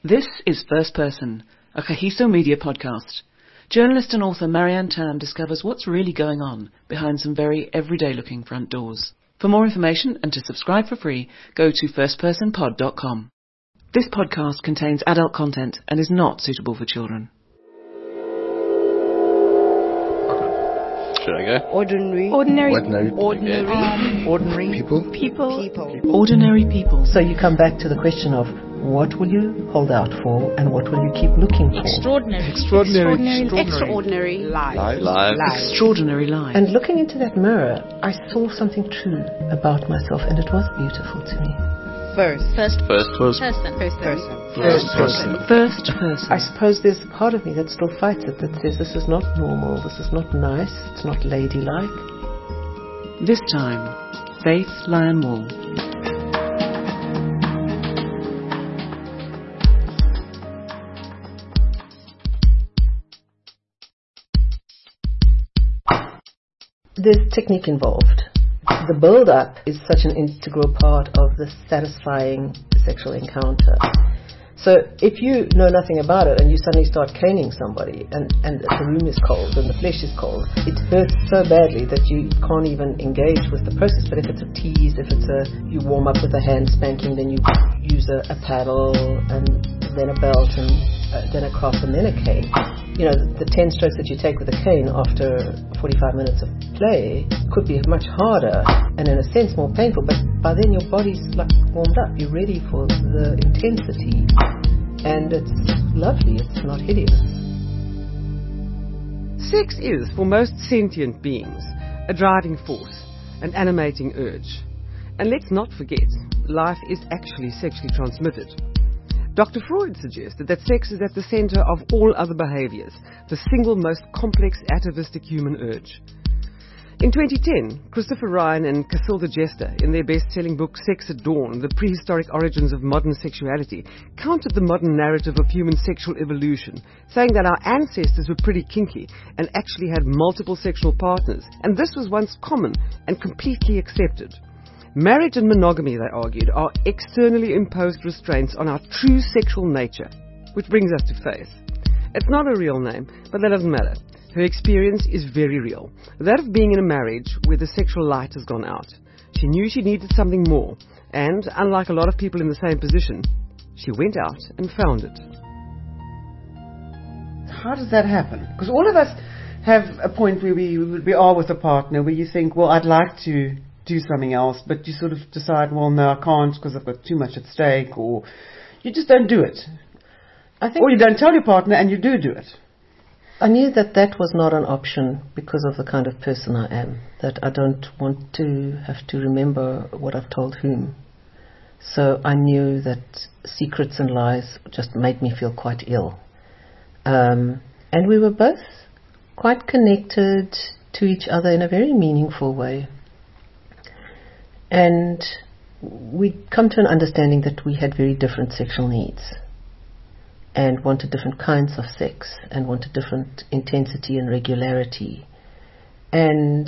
This is First Person, a Kahiso Media podcast. Journalist and author Marianne Tam discovers what's really going on behind some very everyday-looking front doors. For more information and to subscribe for free, go to firstpersonpod.com. This podcast contains adult content and is not suitable for children. Should I go? Ordinary people. So you come back to the question of what will you hold out for and what will you keep looking for? Extraordinary lives. And looking into that mirror, I saw something true about myself, and it was beautiful to me. First person. I suppose there's a part of me that still fights it, that says this is not normal, this is not nice, it's not ladylike. This time, Faith Lyon Wall. There's technique involved. The build-up is such an integral part of the satisfying sexual encounter. So if you know nothing about it and you suddenly start caning somebody and the room is cold and the flesh is cold, it hurts so badly that you can't even engage with the process. But if it's a tease, you warm up with a hand spanking, then you use a paddle and then a belt and then a cuff and then a cane. You know, the 10 strokes that you take with a cane after 45 minutes of play could be much harder and in a sense more painful, but by then your body's like warmed up, you're ready for the intensity, and it's lovely, it's not hideous. Sex is, for most sentient beings, a driving force, an animating urge. And let's not forget, life is actually sexually transmitted. Dr. Freud suggested that sex is at the center of all other behaviors, the single most complex atavistic human urge. In 2010, Christopher Ryan and Casilda Jester, in their best-selling book Sex at Dawn, The Prehistoric Origins of Modern Sexuality, countered the modern narrative of human sexual evolution, saying that our ancestors were pretty kinky and actually had multiple sexual partners, and this was once common and completely accepted. Marriage and monogamy, they argued, are externally imposed restraints on our true sexual nature. Which brings us to Faith. It's not a real name, but that doesn't matter. Her experience is very real. That of being in a marriage where the sexual light has gone out. She knew she needed something more, and, unlike a lot of people in the same position, she went out and found it. How does that happen? Because all of us have a point where we are with a partner where you think, well, I'd like to do something else, but you sort of decide, well, no, I can't because I've got too much at stake, or you just don't do it. Or you don't tell your partner and you do it. I knew that was not an option because of the kind of person I am, that I don't want to have to remember what I've told whom. So I knew that secrets and lies just made me feel quite ill. And we were both quite connected to each other in a very meaningful way. And we'd come to an understanding that we had very different sexual needs and wanted different kinds of sex and wanted different intensity and regularity. And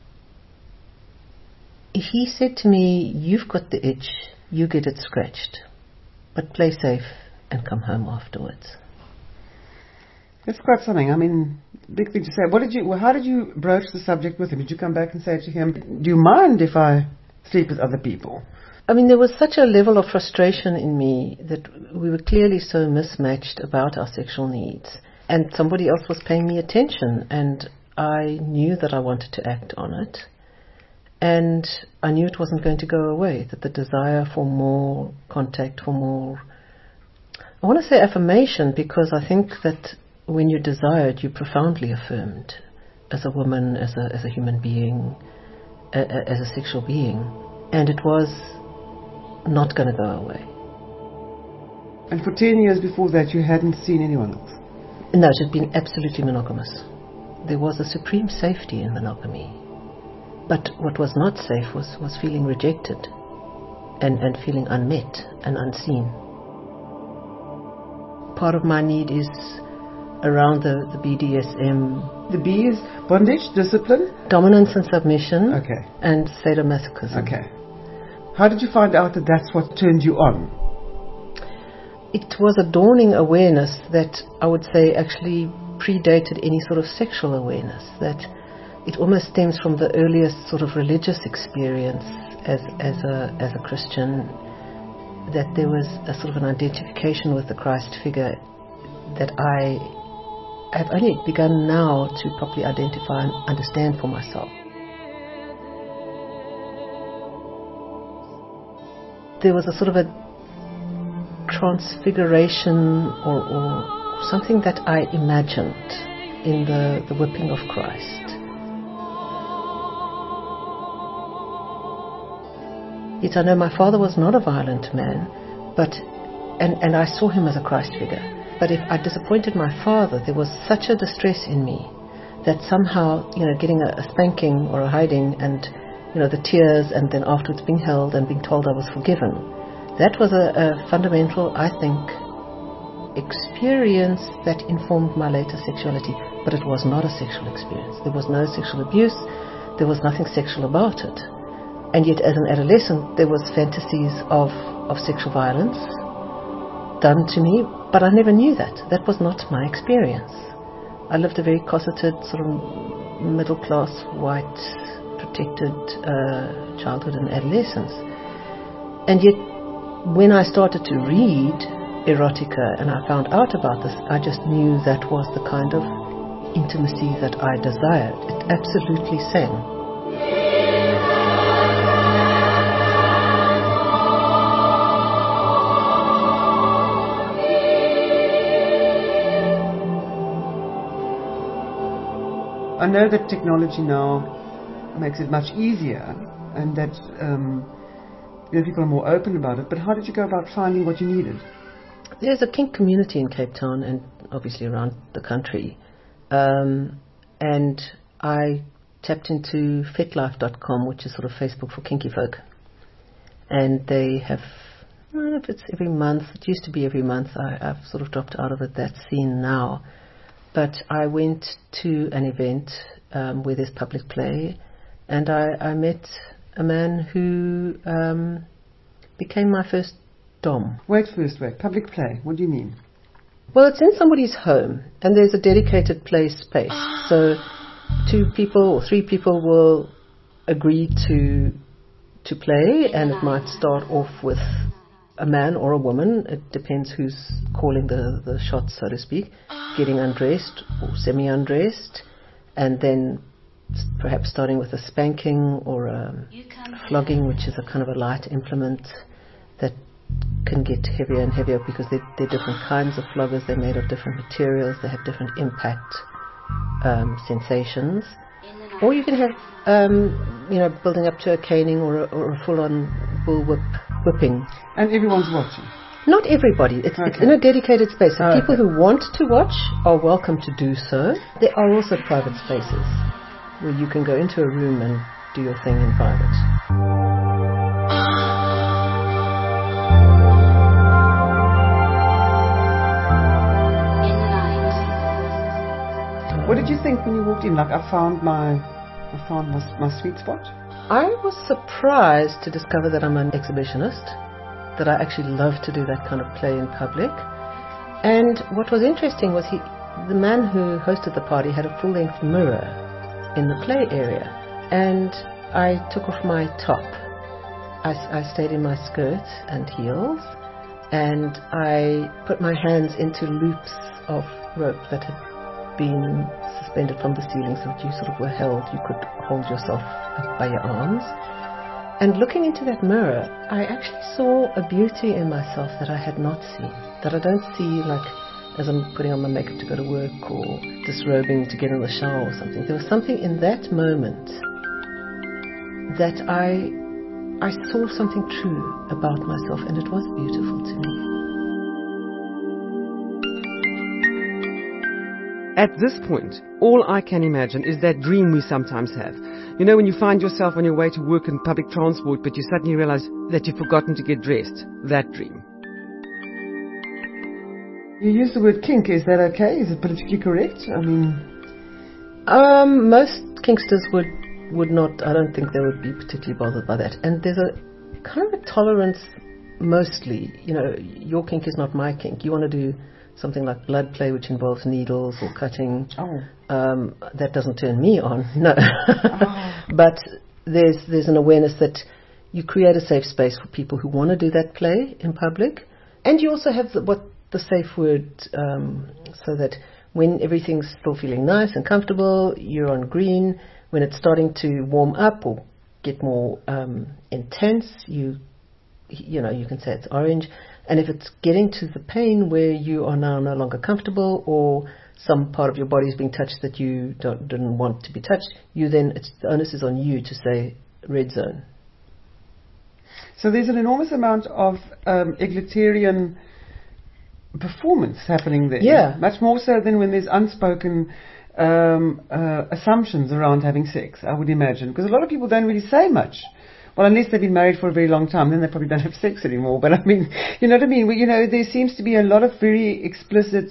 he said to me, you've got the itch, you get it scratched, but play safe and come home afterwards. That's quite something. I mean, big thing to say. How did you broach the subject with him? Did you come back and say to him, do you mind if I sleep with other people? I mean, there was such a level of frustration in me that we were clearly so mismatched about our sexual needs. And somebody else was paying me attention, and I knew that I wanted to act on it. And I knew it wasn't going to go away, that the desire for more contact, for more... I want to say affirmation, because I think that when you desire it, you're profoundly affirmed as a woman, as a human being, as a sexual being. And it was not going to go away. And for 10 years before that, you hadn't seen anyone else? No, it had been absolutely monogamous. There was a supreme safety in monogamy. But what was not safe was feeling rejected and feeling unmet and unseen. Part of my need is around the BDSM. The B is bondage, discipline? Dominance and submission. Okay. And sadomasochism. Okay. How did you find out that that's what turned you on? it was a dawning awareness that I would say actually predated any sort of sexual awareness, that it almost stems from the earliest sort of religious experience as a Christian, that there was a sort of an identification with the Christ figure that I have only begun now to properly identify and understand for myself. There was a sort of a transfiguration or something that I imagined in the whipping of Christ. Yet I know my father was not a violent man, and I saw him as a Christ figure. But if I disappointed my father, there was such a distress in me that somehow, getting a spanking or a hiding and, the tears and then afterwards being held and being told I was forgiven, that was a fundamental, I think, experience that informed my later sexuality. But it was not a sexual experience. There was no sexual abuse. There was nothing sexual about it. And yet as an adolescent there was fantasies of sexual violence done to me, but I never knew that. That was not my experience. I lived a very cosseted, sort of middle class, white, protected childhood and adolescence. And yet when I started to read erotica and I found out about this, I just knew that was the kind of intimacy that I desired. It absolutely sang. I know that technology now makes it much easier, and that people are more open about it. But how did you go about finding what you needed? There's a kink community in Cape Town and obviously around the country, and I tapped into fetlife.com, which is sort of Facebook for kinky folk, and they have, I don't know if it's every month. It used to be every month. I've sort of dropped out of that scene now. But I went to an event where there's public play, and I met a man who became my first dom. Wait, public play, what do you mean? Well, it's in somebody's home, and there's a dedicated play space. So 2 people or 3 people will agree to play, and it might start off with a man or a woman, it depends who's calling the shots, so to speak, getting undressed or semi-undressed, and then perhaps starting with a spanking or a flogging, which is a kind of a light implement that can get heavier and heavier because they're different kinds of floggers. They're made of different materials. They have different impact sensations. Or you can have, building up to a caning or a full-on bull whipping. And everyone's watching? Not everybody. It's in a dedicated space. So people who want to watch are welcome to do so. There are also private spaces where you can go into a room and do your thing in private. What did you think when you walked in? Like, I found my sweet spot? I was surprised to discover that I'm an exhibitionist, that I actually love to do that kind of play in public. And what was interesting was the man who hosted the party had a full-length mirror in the play area. And I took off my top. I stayed in my skirt and heels, and I put my hands into loops of rope that had been suspended from the ceiling so that you sort of were held. You could hold yourself up by your arms. And looking into that mirror, I actually saw a beauty in myself that I had not seen, that I don't see like as I'm putting on my makeup to go to work or disrobing to get in the shower or something. There was something in that moment that I saw something true about myself, and it was beautiful to me. At this point, all I can imagine is that dream we sometimes have. You know, when you find yourself on your way to work in public transport, but you suddenly realize that you've forgotten to get dressed. That dream. You use the word kink. Is that okay? Is it politically correct? I mean... most kinksters would not, I don't think they would be particularly bothered by that. And there's a kind of a tolerance mostly, your kink is not my kink. You want to do something like blood play, which involves needles or cutting. That doesn't turn me on, no. But there's an awareness that you create a safe space for people who want to do that play in public. And you also have the safe word, so that when everything's still feeling nice and comfortable, you're on green. When it's starting to warm up or get more intense, you can say it's orange. And if it's getting to the pain where you are now no longer comfortable, or some part of your body is being touched that you didn't want to be touched, the onus is on you to say red zone. So there's an enormous amount of egalitarian performance happening there. Yeah. Much more so than when there's unspoken assumptions around having sex, I would imagine. Because a lot of people don't really say much. Well, unless they've been married for a very long time, then they probably don't have sex anymore. But I mean, you know what I mean? Well, there seems to be a lot of very explicit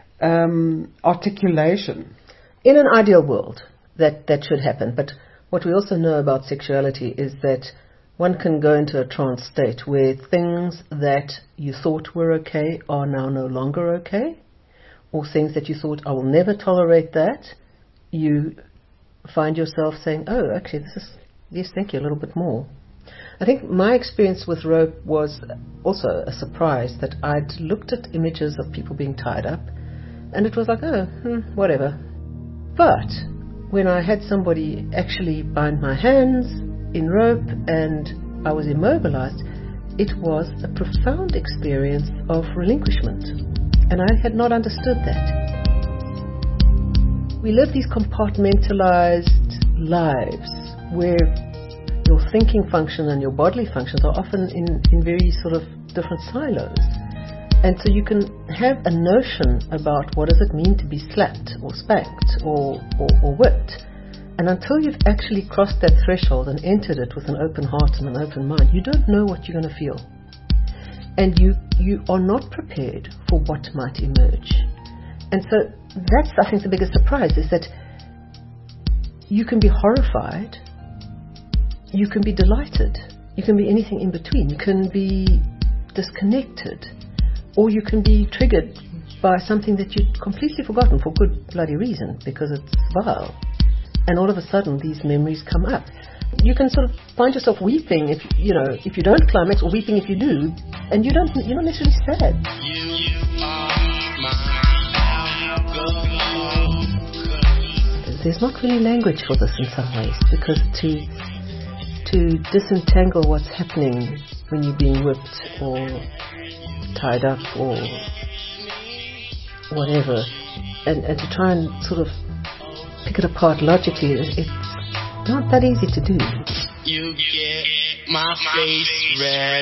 articulation. In an ideal world, that should happen. But what we also know about sexuality is that one can go into a trance state where things that you thought were okay are now no longer okay, or things that you thought, I will never tolerate that, you find yourself saying, oh, actually, yes, thank you, a little bit more. I think my experience with rope was also a surprise, that I'd looked at images of people being tied up, and it was like, whatever. But when I had somebody actually bind my hands in rope and I was immobilized, it was a profound experience of relinquishment, and I had not understood that. We live these compartmentalized lives where your thinking function and your bodily functions are often in very sort of different silos, and so you can have a notion about what does it mean to be slapped or spanked or whipped. And until you've actually crossed that threshold and entered it with an open heart and an open mind, you don't know what you're going to feel. And you are not prepared for what might emerge. And so that's, I think, the biggest surprise, is that you can be horrified, you can be delighted, you can be anything in between. You can be disconnected, or you can be triggered by something that you'd completely forgotten for good bloody reason, because it's vile. And all of a sudden, these memories come up. You can sort of find yourself weeping if you don't climax, or weeping if you do, and you're not necessarily sad. There's not really language for this in some ways, because to disentangle what's happening when you're being whipped or tied up or whatever, and to try and sort of pick it apart logically, it's not that easy to do. You get my face red.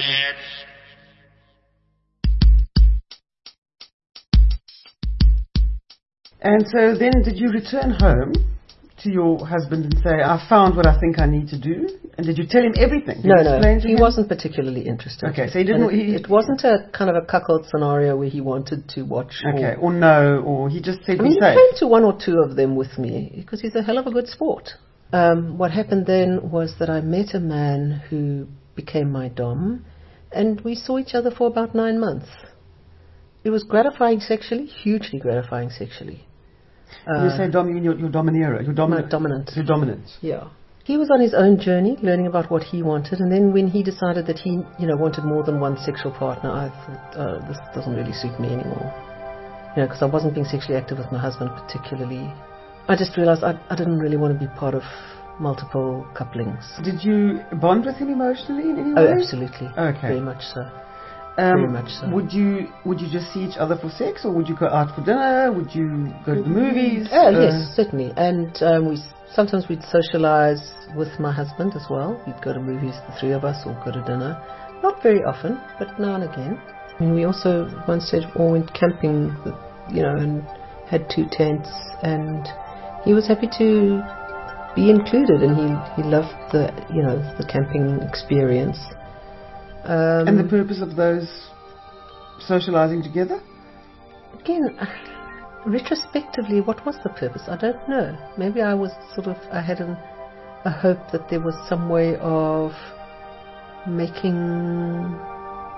And so then did you return home to your husband and say, I found what I think I need to do? And did you tell him everything? No. He wasn't particularly interested. Okay, so he didn't... It wasn't a kind of a cuckold scenario where he wanted to watch. Okay, or he just said, he came to one or two of them with me because he's a hell of a good sport. What happened then was that I met a man who became my dom, and we saw each other for about 9 months. It was gratifying sexually, hugely gratifying sexually. You say dom, you mean your domineer? Your dominant? No, dominant. Your dominant. Yeah. He was on his own journey, learning about what he wanted, and then when he decided that he, wanted more than one sexual partner, I thought, this doesn't really suit me anymore. Because I wasn't being sexually active with my husband particularly. I just realized I didn't really want to be part of multiple couplings. Did you bond with him emotionally in any way? Oh, absolutely. Okay. Very much so. Very much so. Would you just see each other for sex, or would you go out for dinner? Would you go to the movies? Yes, certainly. And sometimes we'd socialize with my husband as well. We'd go to movies, the three of us, or go to dinner. Not very often, but now and again. And we also once all went camping, and had 2 tents, and he was happy to be included, and he loved the camping experience. And the purpose of those socializing together? Again, retrospectively, what was the purpose? I don't know. Maybe I had a hope that there was some way of making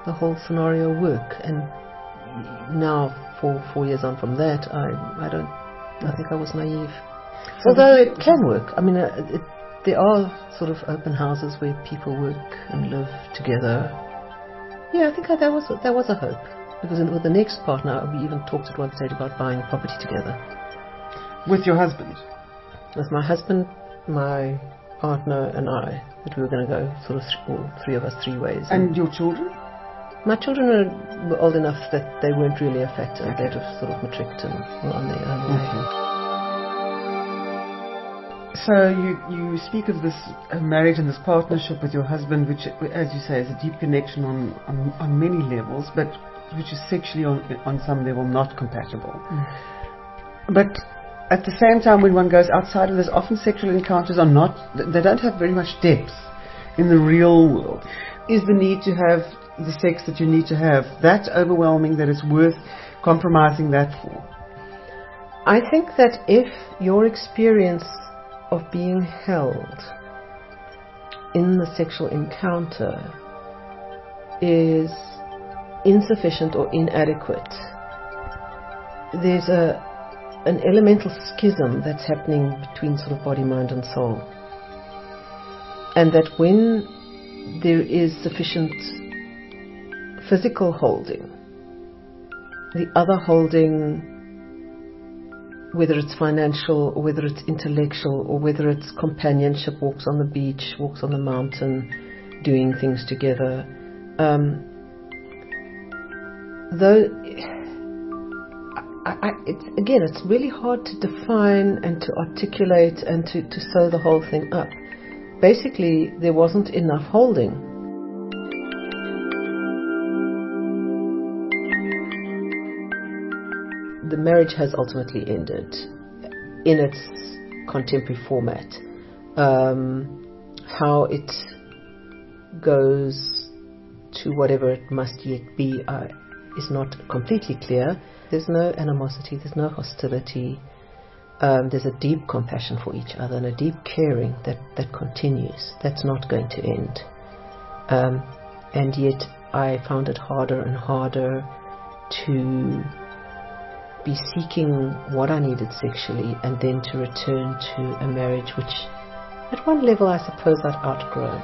the whole scenario work. And now, 4 years on from that, I think I was naive. So although it can work. I mean, there are sort of open houses where people work and live together. Yeah, I think that was a hope. Because with the next partner, we even talked at one stage about buying property together. With your husband? With my husband, my partner and I, that we were going to go sort of three of us 3 ways. And your children? My children were old enough that they weren't really a factor. They'd have sort of matriculed and were on their own way. So you speak of this marriage and this partnership with your husband, which, as you say, is a deep connection on many levels, but which is sexually on some level not compatible. But at the same time, when one goes outside of this, often sexual encounters they don't have very much depth in the real world. Is the need to have the sex that you need to have that overwhelming that it's worth compromising that for? I think that if your experience of being held in the sexual encounter is insufficient or inadequate, there's an elemental schism that's happening between sort of body, mind and soul. And that when there is sufficient physical holding, the other holding, whether it's financial or whether it's intellectual or whether it's companionship, walks on the beach, walks on the mountain, doing things together, it's really hard to define and to articulate and to sew the whole thing up. Basically, there wasn't enough holding. The marriage has ultimately ended in its contemporary format. How it goes to whatever it must yet be is not completely clear. There's no animosity, there's no hostility. There's a deep compassion for each other and a deep caring that continues. That's not going to end. And yet I found it harder and harder to be seeking what I needed sexually and then to return to a marriage which at one level I suppose I'd outgrown.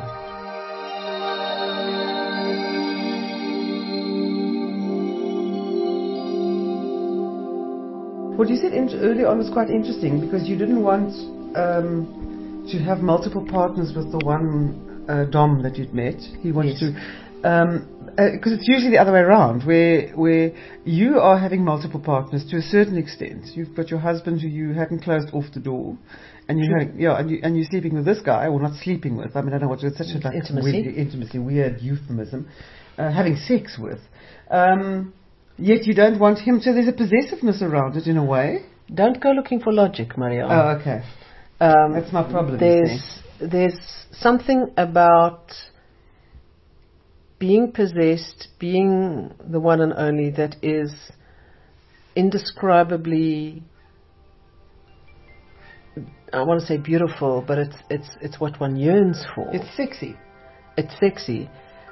What you said earlier on was quite interesting, because you didn't want to have multiple partners with the one Dom that you'd met. He wanted to, because it's usually the other way around, where you are having multiple partners to a certain extent. You've got your husband who you hadn't closed off the door, and you're sleeping with this guy, or not sleeping with. I mean, I don't know what it's such a intimacy, weird euphemism. Having sex with. Yet you don't want him, so there's a possessiveness around it in a way. Don't go looking for logic, Marianne. Oh, okay. That's my problem. There's something about being possessed, being the one and only, that is indescribably, I want to say beautiful, but it's what one yearns for. It's sexy. It's sexy.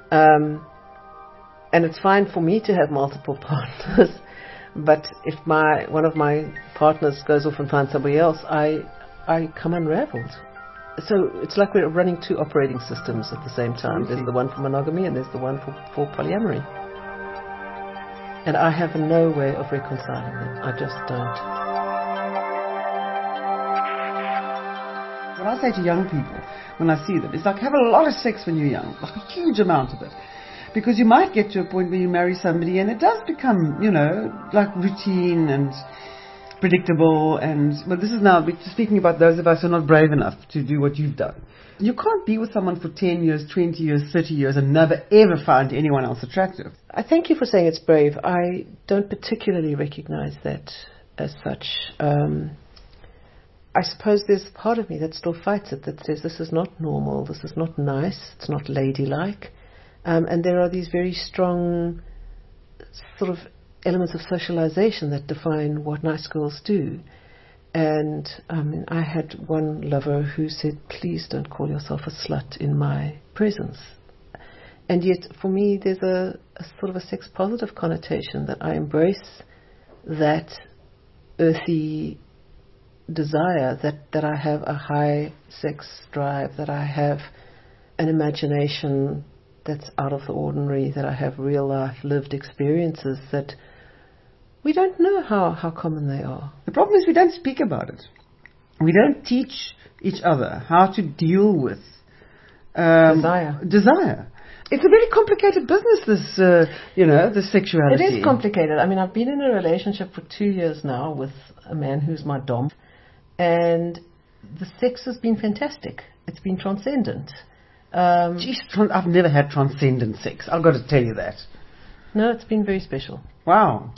And it's fine for me to have multiple partners, but if one of my partners goes off and finds somebody else, I come unraveled. So it's like we're running 2 operating systems at the same time. There's the one for monogamy and there's the one for polyamory. And I have no way of reconciling them. I just don't. What I say to young people when I see them is like, have a lot of sex when you're young, like a huge amount of it. Because you might get to a point where you marry somebody and it does become, like routine and predictable. But this is now speaking about those of us who are not brave enough to do what you've done. You can't be with someone for 10 years, 20 years, 30 years and never ever find anyone else attractive. I thank you for saying it's brave. I don't particularly recognize that as such. I suppose there's part of me that still fights it, that says this is not normal, this is not nice, it's not ladylike. And there are these very strong sort of elements of socialization that define what nice girls do. And I had one lover who said, please don't call yourself a slut in my presence. And yet, for me, there's a sort of a sex-positive connotation that I embrace that earthy desire, that I have a high sex drive, that I have an imagination that's out of the ordinary, that I have real-life lived experiences that we don't know how common they are. The problem is we don't speak about it. We don't teach each other how to deal with desire. It's a very complicated business, this sexuality. It is complicated. I mean, I've been in a relationship for 2 years now with a man who's my dom, and the sex has been fantastic. It's been transcendent. I've never had transcendent sex. I've got to tell you that. No, it's been very special. Wow.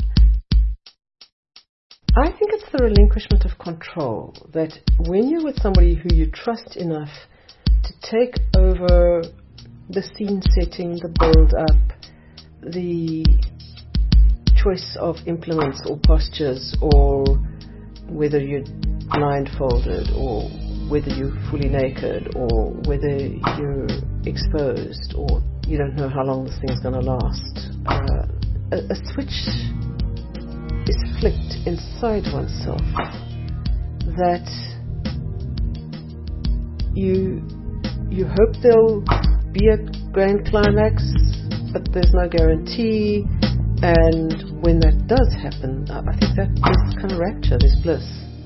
I think it's the relinquishment of control, that when you're with somebody who you trust enough to take over the scene setting, the build-up, the choice of implements or postures, or whether you're blindfolded or whether you're fully naked or whether you're exposed or you don't know how long this thing's going to last. A switch is flicked inside oneself that you hope there'll be a grand climax, but there's no guarantee, and when that does happen, I think that there's kind of rapture, there's bliss.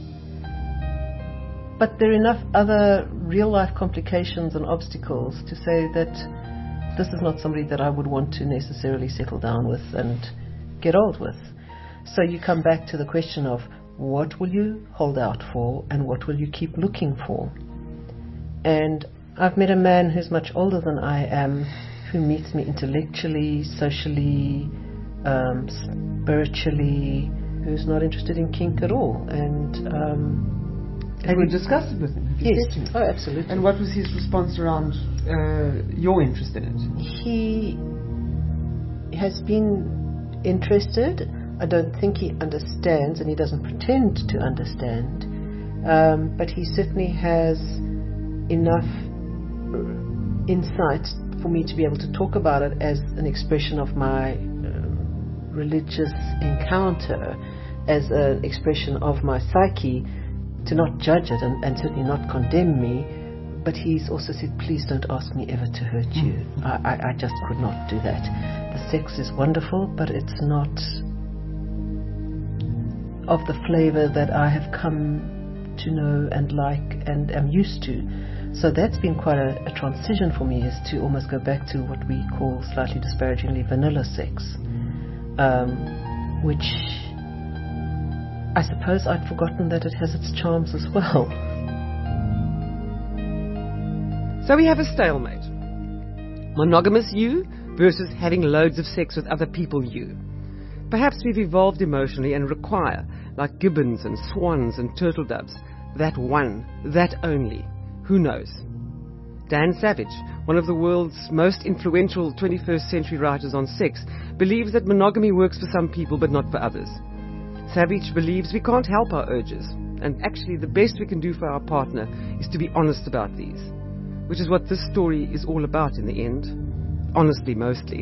But there are enough other real-life complications and obstacles to say that this is not somebody that I would want to necessarily settle down with and get old with. So you come back to the question of what will you hold out for and what will you keep looking for? And I've met a man who's much older than I am, who meets me intellectually, socially, spiritually, who's not interested in kink at all. And have you discussed it with him? Have you yes. said to him? Oh, absolutely. And what was his response around your interest in it? He has been interested. I don't think he understands, and he doesn't pretend to understand. But he certainly has enough insight for me to be able to talk about it as an expression of my religious encounter, as an expression of my psyche, to not judge it and certainly not condemn me. But he's also said, please don't ask me ever to hurt you. I just could not do that. The sex is wonderful, but it's not of the flavor that I have come to know and like and am used to. So that's been quite a transition for me, is to almost go back to what we call slightly disparagingly vanilla sex, which I suppose I'd forgotten that it has its charms as well. So we have a stalemate. Monogamous you versus having loads of sex with other people you. Perhaps we've evolved emotionally and require, like gibbons and swans and turtle doves, that one, that only. Who knows? Dan Savage, one of the world's most influential 21st century writers on sex, believes that monogamy works for some people but not for others. Savage believes we can't help our urges, and actually the best we can do for our partner is to be honest about these, which is what this story is all about in the end. Honestly, mostly.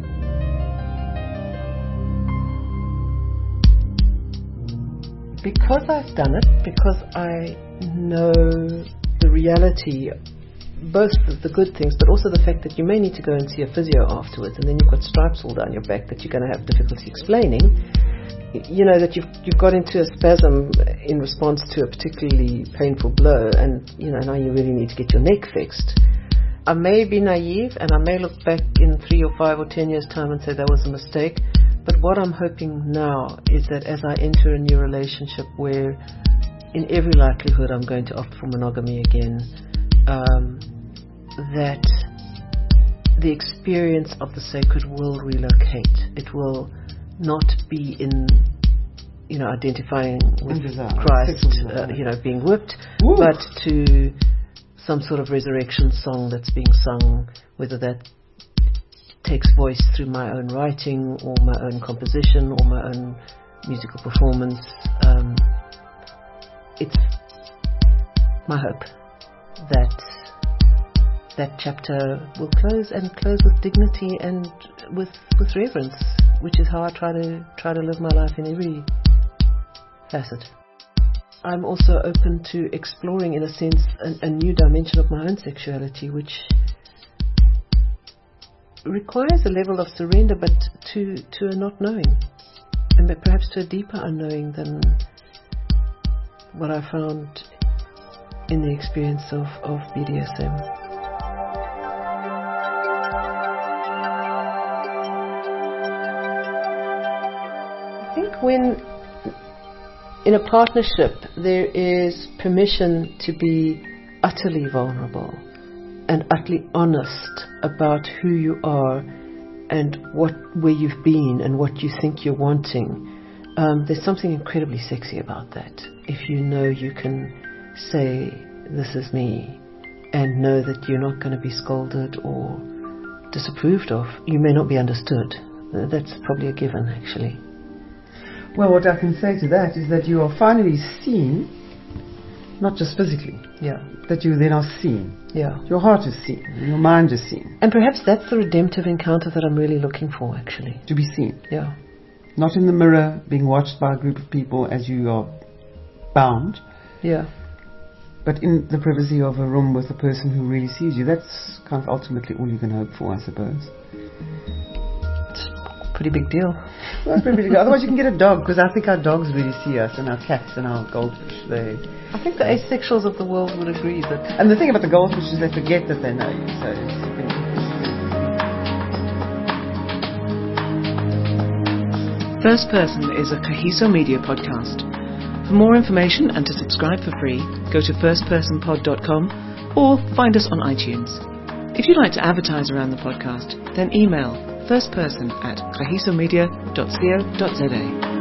Because I've done it, because I know the reality, both the good things, but also the fact that you may need to go and see a physio afterwards, and then you've got stripes all down your back that you're going to have difficulty explaining. You know that you've got into a spasm in response to a particularly painful blow, and now you really need to get your neck fixed. I may be naive, and I may look back in 3 or 5 or 10 years' time and say that was a mistake. But what I'm hoping now is that as I enter a new relationship where, in every likelihood, I'm going to opt for monogamy again, that the experience of the sacred will relocate. It will not be in, identifying with Christ, being whipped, Ooh. But to some sort of resurrection song that's being sung, whether that takes voice through my own writing or my own composition or my own musical performance. It's my hope that that chapter will close with dignity and with reverence, which is how I try to live my life in every facet. I'm also open to exploring, in a sense, a new dimension of my own sexuality, which requires a level of surrender, but to a not knowing, and perhaps to a deeper unknowing than what I found in the experience of BDSM. I think when in a partnership there is permission to be utterly vulnerable and utterly honest about who you are and where you've been and what you think you're wanting, there's something incredibly sexy about that. If you know you can say, this is me, and know that you're not going to be scolded or disapproved of. You may not be understood. That's probably a given, actually. Well, what I can say to that is that you are finally seen, not just physically. Yeah. That you then are seen. Yeah. Your heart is seen. Your mind is seen. And perhaps that's the redemptive encounter that I'm really looking for, actually. To be seen. Yeah. Not in the mirror, being watched by a group of people as you are bound. Yeah. But in the privacy of a room with a person who really sees you. That's kind of ultimately all you can hope for, I suppose. It's a pretty big deal. Well, that's pretty big deal. Otherwise you can get a dog, because I think our dogs really see us, and our cats and our goldfish. I think the asexuals of the world would agree that... And the thing about the goldfish is they forget that they know you. So First Person is a Kahiso Media podcast. For more information and to subscribe for free, go to firstpersonpod.com or find us on iTunes. If you'd like to advertise around the podcast, then email firstperson@kahisomedia.co.za.